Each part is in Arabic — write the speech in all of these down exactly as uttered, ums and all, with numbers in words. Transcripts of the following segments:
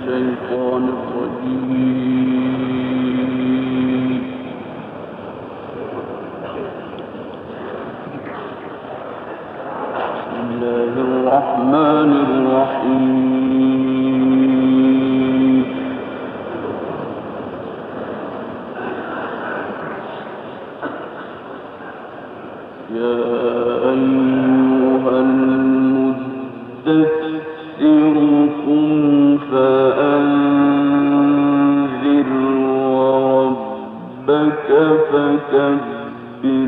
الشيطان الرجيم. بسم الله الرحمن الرحيم. يا أيها المدثر قم فأنذر وربك فكبر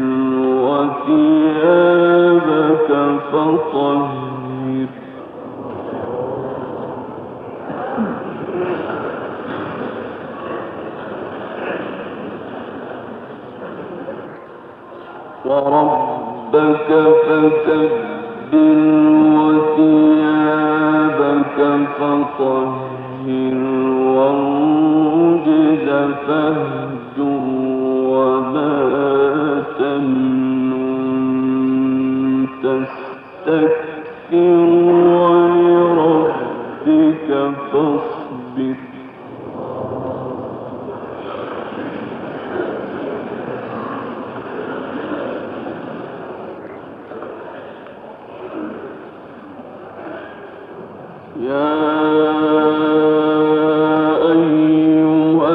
وثيابك فطهر وربك فكبر وثيابك فطهر والرجز فاهجر وما تمنن تستكثر ولربك فاصبر يا أيها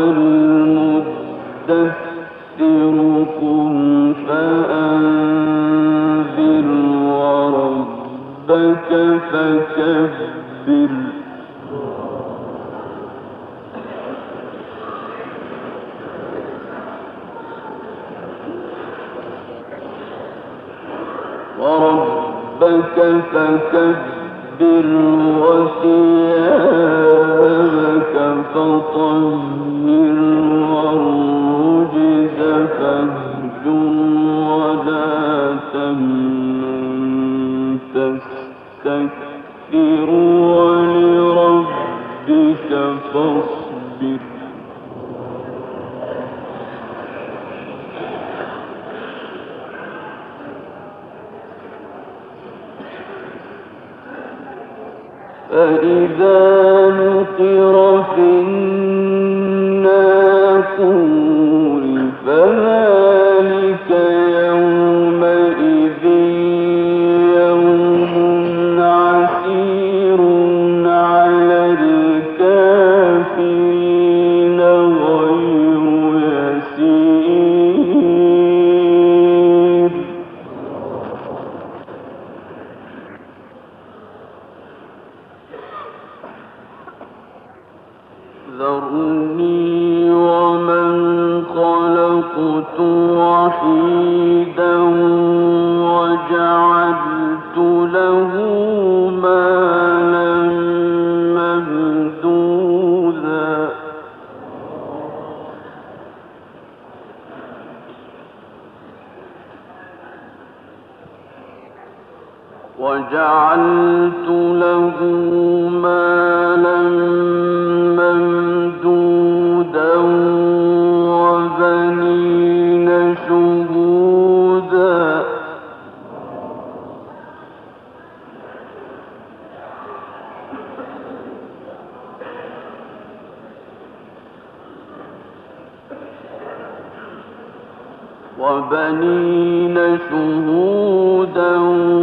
المدثر قم فأنذر وربك فكبر وربك فكبر وثيابك فطهر والرجز فاهجر ولا تمنن تستكثر ولربك فاصبر فإذا نقر في الناقور فذلك يومئذ يوم عسير على الكافرين غير يسير ذرني ومن خلقت وحيدا وجعلت له مالا ممدودا وجعلت له مالا ممدودا وبنين شهودا وبنين شهودا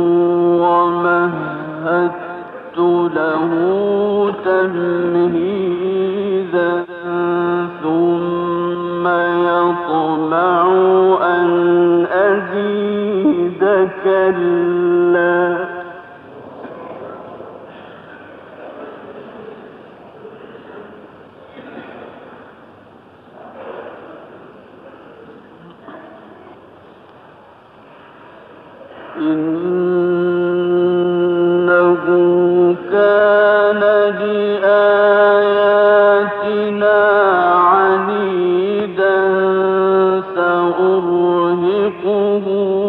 ومهدت له تمهيدا ثم يطمع أن أزيد كلا إنه كان لآياتنا عنيدا سأرهقه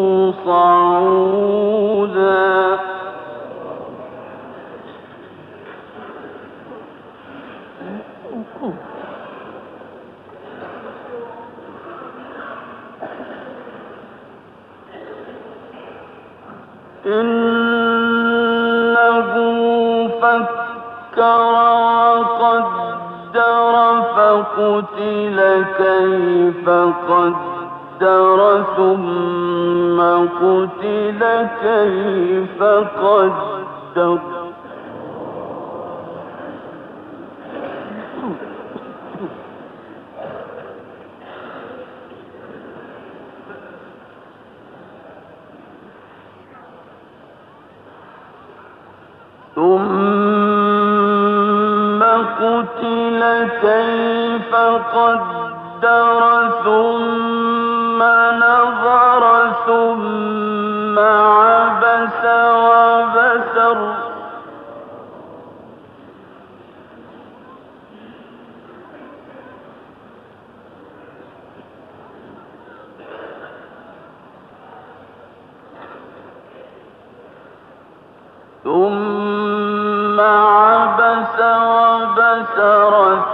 صعودا إنه فكر وقدر قتل كيف قدر ثم قتل كيف قدر ثم قتل كيف قدر ثم نظر ثم عبس وبسر ثم عبس وبسر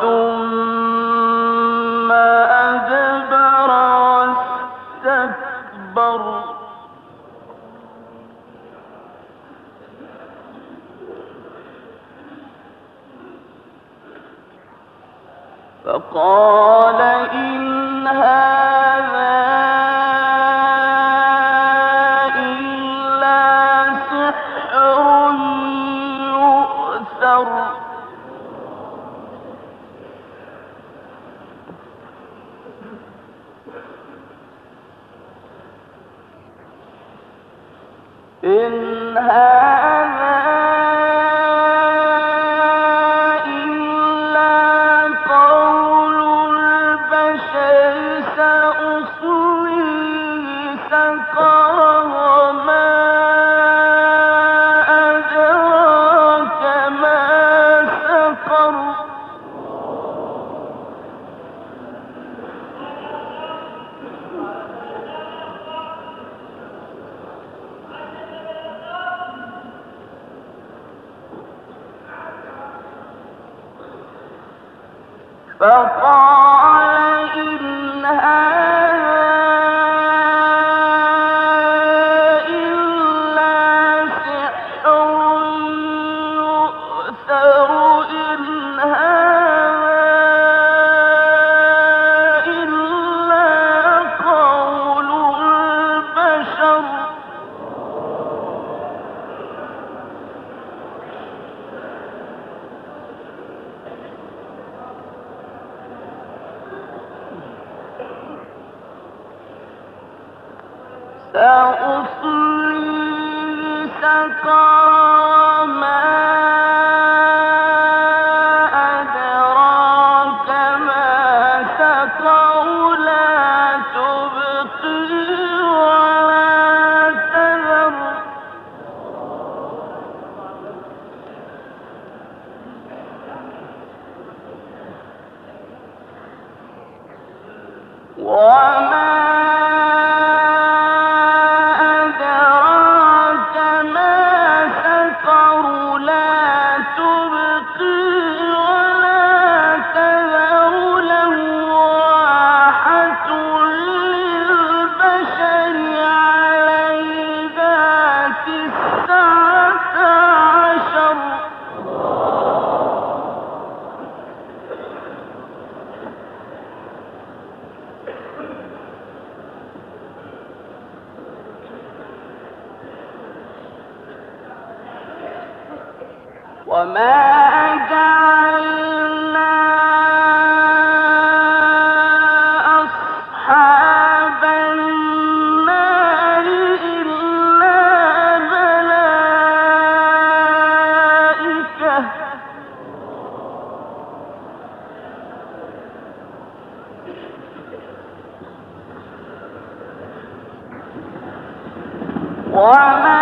ثم أدبر واستكبر فقال إن هذا إلا سحر يؤثر إن هذا إلا قول البشر سأصليه سقر وما أدراك ما سقر فقال إن هذا إلا سحر يؤثر إن هذا إلا قول البشر سأصليه سقر ما أدراك ما سقر لا تبقي ولا تذر وما وما جعلنا أصحاب النار إلا ملائكة وما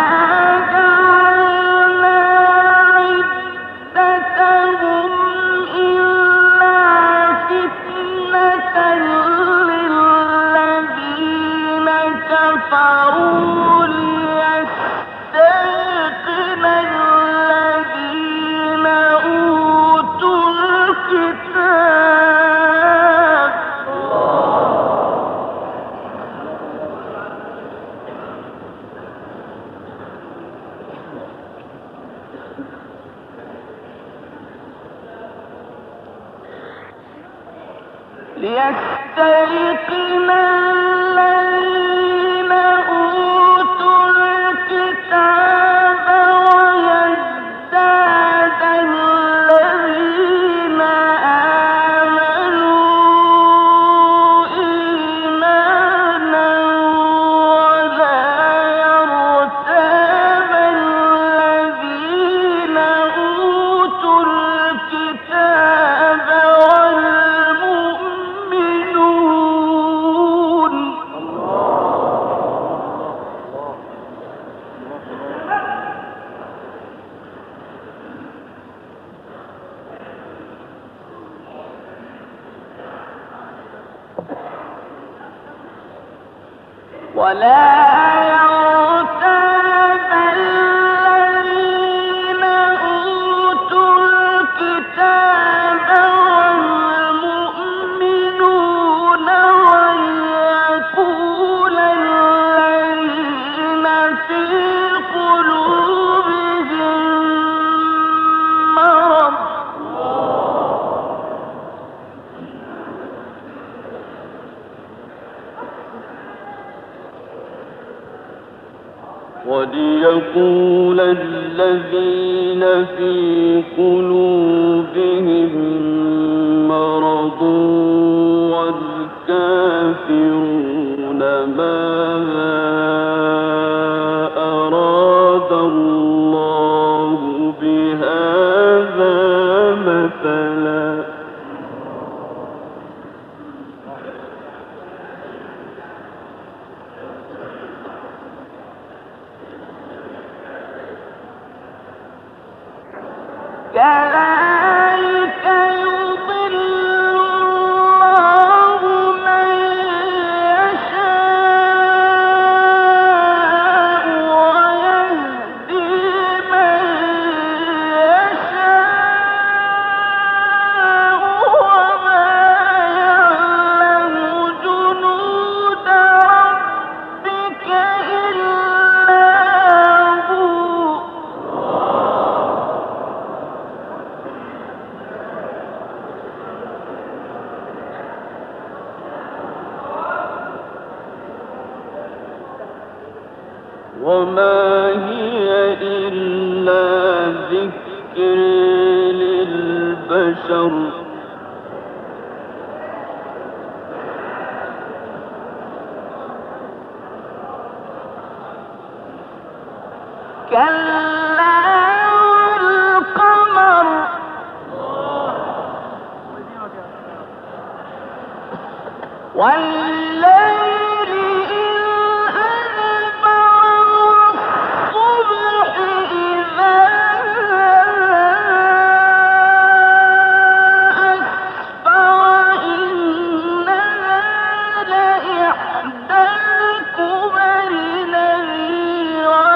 جعلنا عدتهم إلا ليستيقن الذين أوتوا الكتاب ويزداد الذين آمنوا إيمانا ولا يرتاب الذين أوتوا الكتاب والمؤمنون. ولا يرتاب الذين أوتوا الكتاب والمؤمنون ويقول الذين في قلوبهم مرض وليقول الذين في قلوبهم مرض والكافرون ماذا أراد الله بهذا مثلا. كذلك يضل الله من يشاء ويهدي من يشاء وما يعلم جنود ربك إلا هو. وما هي إلا ذكر للبشر كلا والقمر والليل إذ أدبر والصبح إذا أسفر إنها لإحدى الكبر نذيرا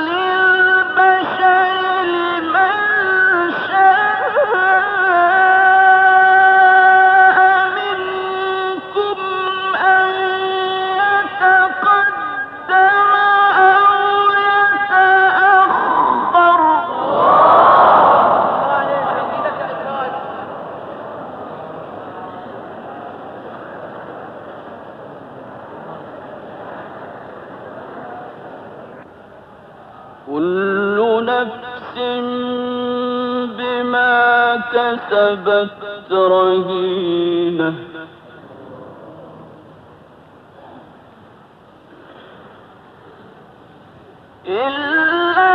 للبشر لمن شاء منكم أن يتقدم أو يتأخر. كل نفس بما كسبت رهينة إلا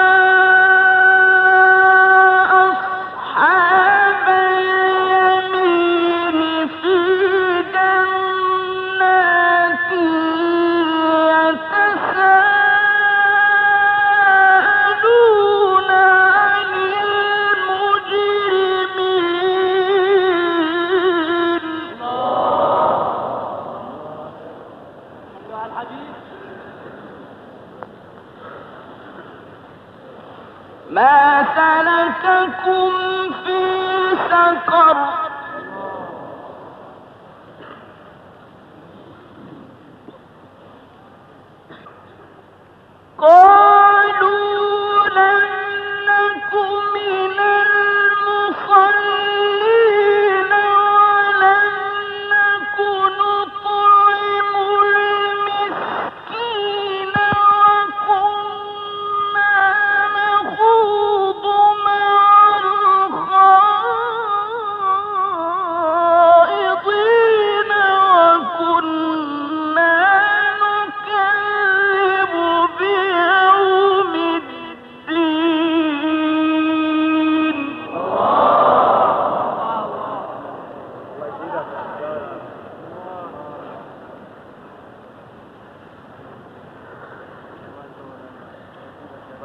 أصحاب اليمين في جنات يتساءلون عن المجرمين. ما سلككم في سقر قالوا لم نك من المصلين ولم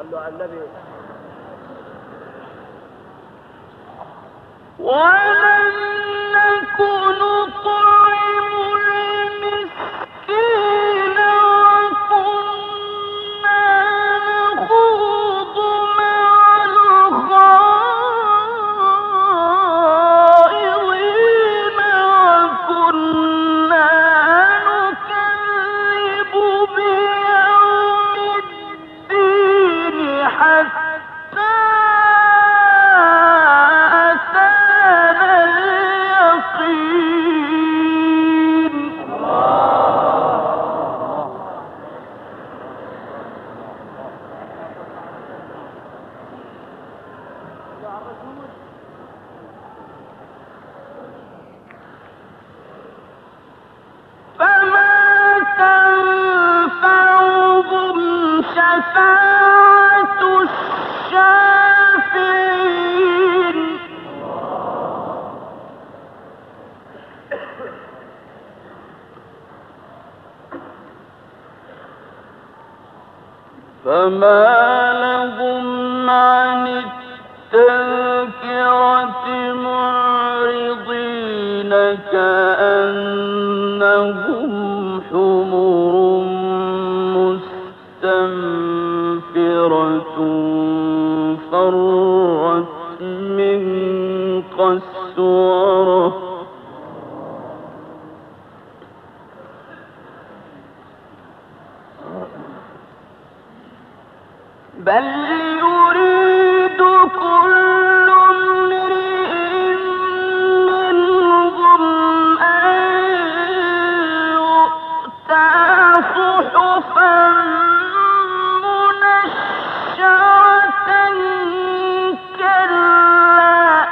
صلوا على النبي. ولم نكن نطعم المسكين وكنا نخوض مع الخائضين وكنا نكذب بيوم الدين حتى شفاعة الشافعين فما لهم عن التذكرة معرضين كأنهم حمر مستنفرة فرت من قسورة بل يريد كل امرئ منهم أن يؤتى صحفا منشرة كلا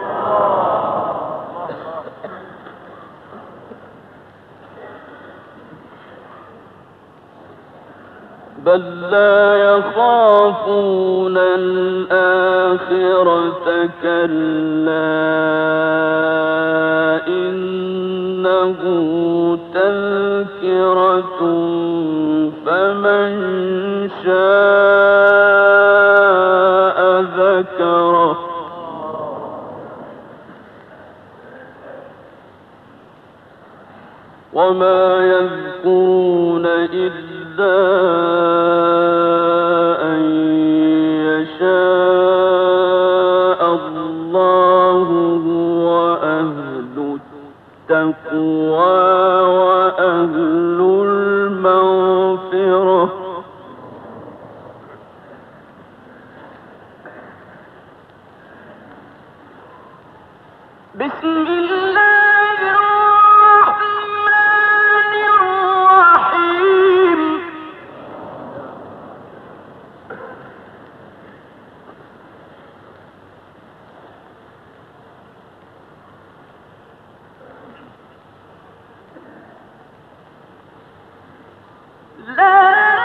بل لا يخافون الآخرة كلا إنه تذكرة فمن شاء ذكره وما يذكرون إلا أن يشاء الله هو أهل التقوى وأهل المغفرة بسم الله الرحمن الرحيم لا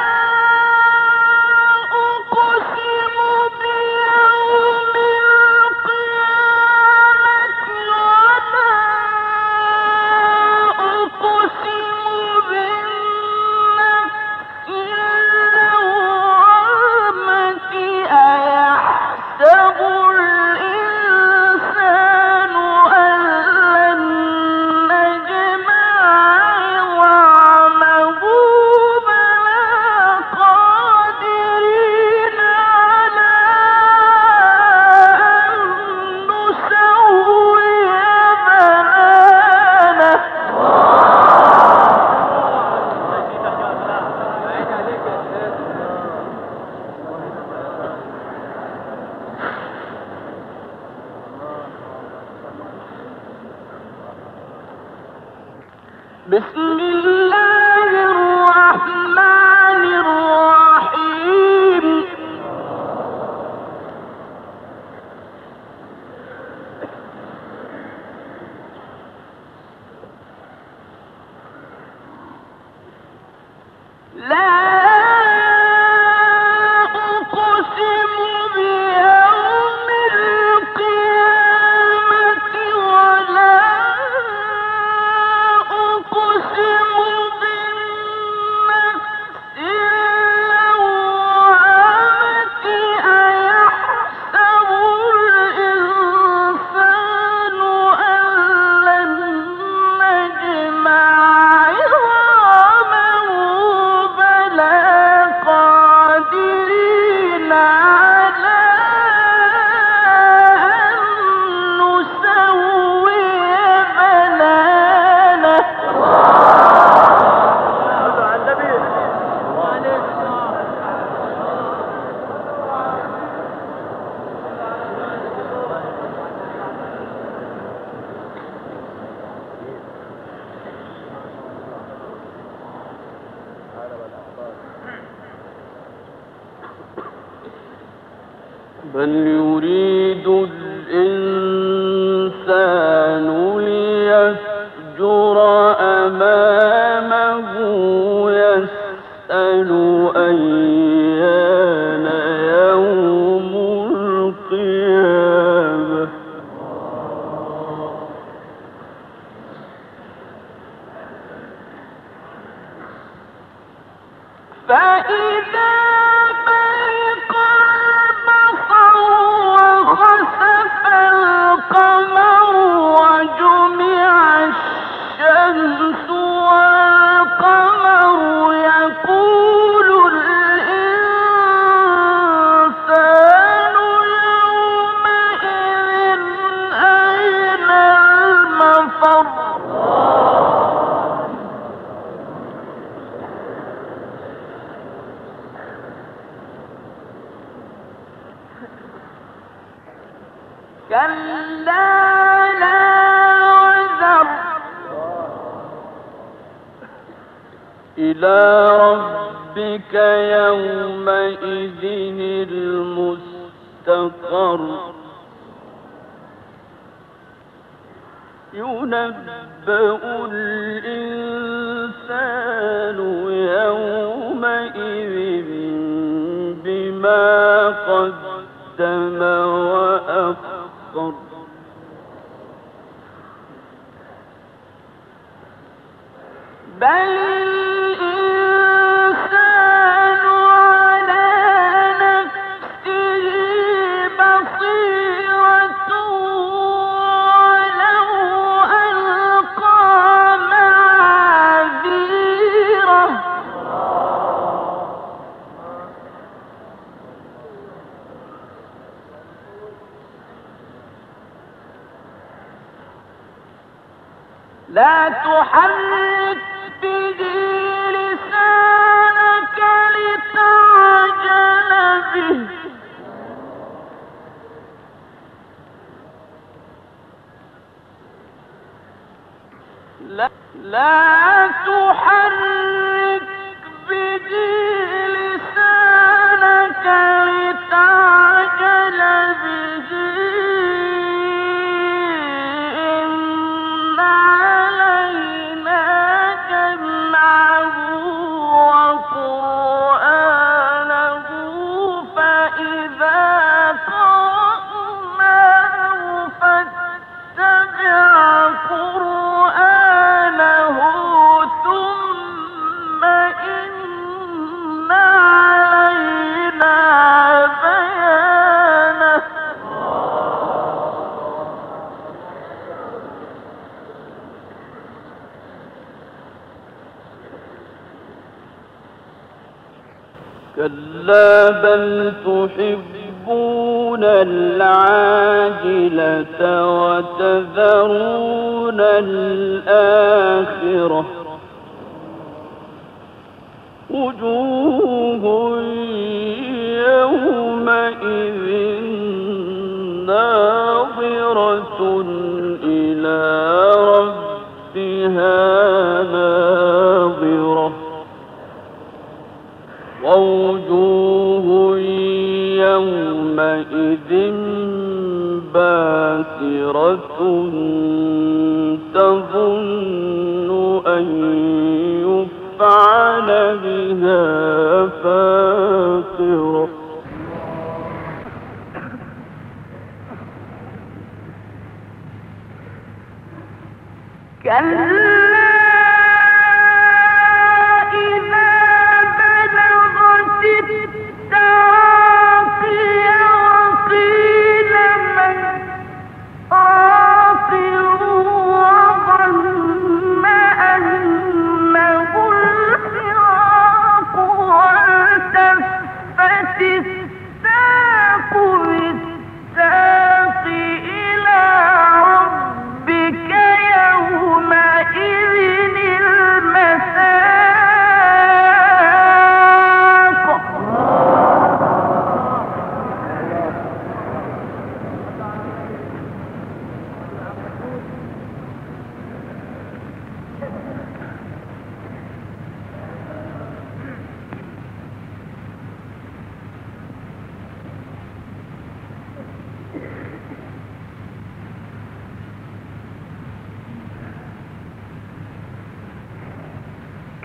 أقسم بيوم القيامة ولا أقسم بالنفس اللوامة أيحسب الإنسان أن لن نجمع عظامه بلى قادرين على أن نسوي بنانه بسم الله الرحمن الرحيم لا أقسم بيوم القيامة ولا أقسم بل يريد الإنسان ليفجر أمامه يسأل أيان يوم القيامة فإذا برق البصر وخسف القمر وجمع الشمس والقمر يقول الإنسان يومئذ أين المفر كلا لا وزر إلى ربك يومئذ المستقر ينبأ الإنسان يومئذ بما قدم وأخر بل الإنسان على نفسه بصيرة ولو ألقى معاذيره لا تحرك به لسانك لتعجل به لا, لا تحرك به لسانك لتعجل به إن علينا جمعه وقرآنه فإذا قرأناه فاتبع قرآنه ثم إن علينا بيانه كلا بل تحبون العاجلة وتذرون الآخرة وجوه يومئذ ناظرة إلى ربها ناظرة ووجوه يومئذ باسرة تظن أن يفعل بها فاقرة كلا الساق إلى ربك يومئذ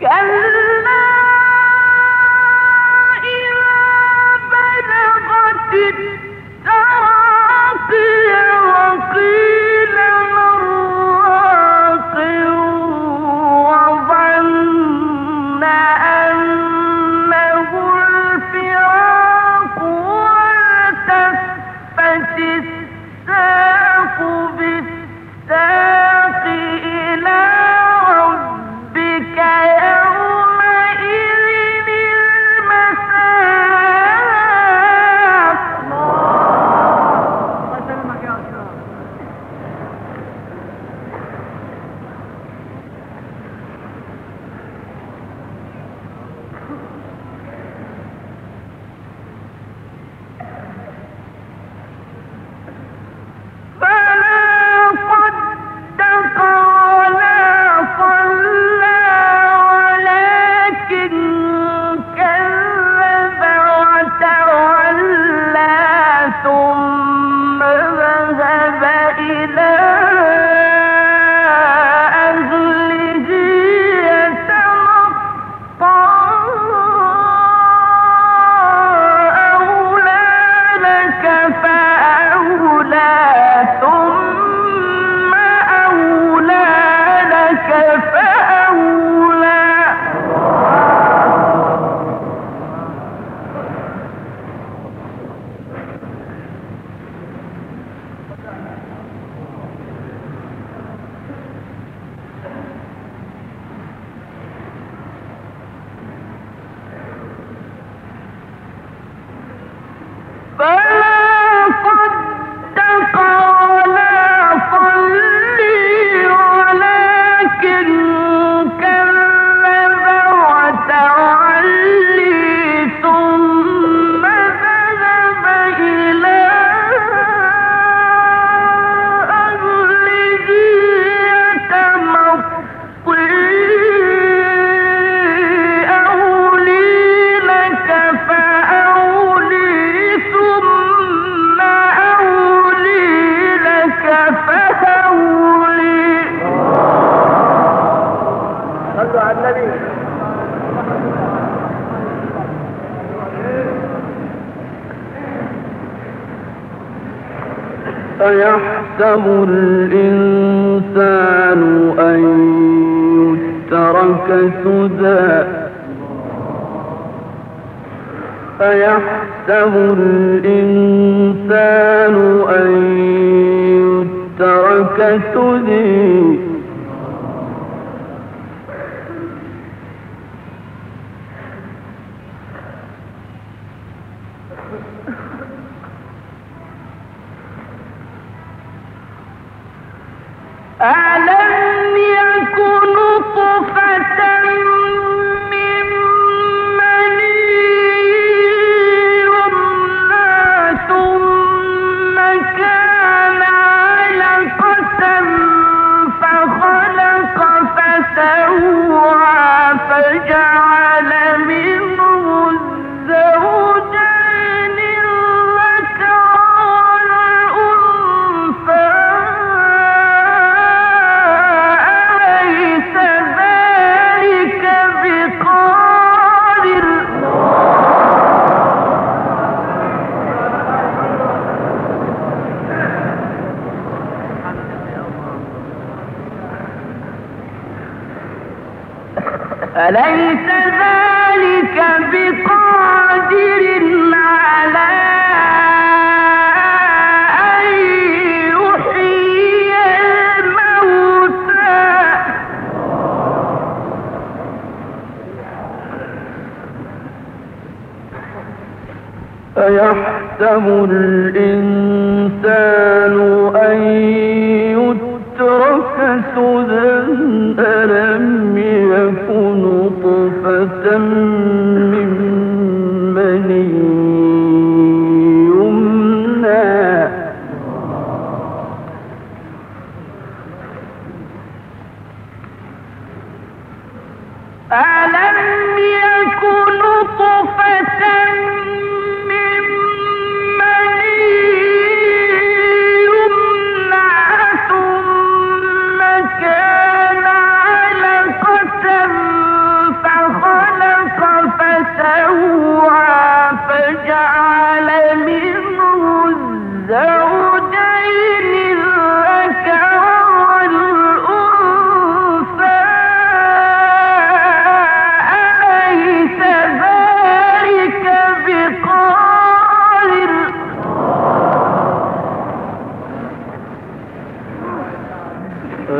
أيحسب الإنسان أن يترك سدى أيحسب الإنسان أن يترك سدى ألم يكن نطفة من مني يمنى ثم كان علقة فخلق فسوى فجعل منه الزوجين الذكر والأنثى أليس ذلك بقادر على أن يحيي الموتى أيحسب الإنسان أن يترك سدى ألم يكن نطفة من مني يمنى ألم يكن نطفة من مني يمنى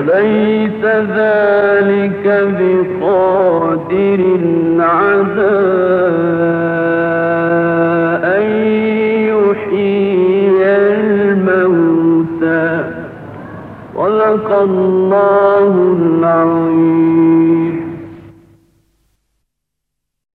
أليس ذلك بقادر على أن يحيي الموتى صدق الله العظيم.